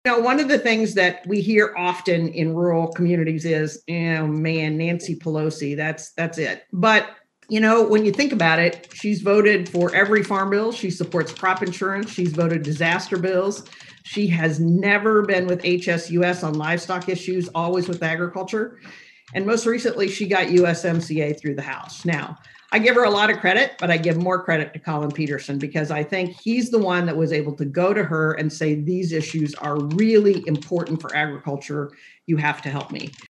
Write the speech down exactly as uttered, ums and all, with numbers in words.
Now, one of the things that we hear often in rural communities is, oh man, Nancy Pelosi, that's that's it. But you know, when you think about it, she's voted for every farm bill. She supports crop insurance. She's voted disaster bills. She has never been with H S U S on livestock issues, always with agriculture. And most recently, she got U S M C A through the House. Now, I give her a lot of credit, but I give more credit to Collin Peterson because I think he's the one that was able to go to her and say, these issues are really important for agriculture. You have to help me.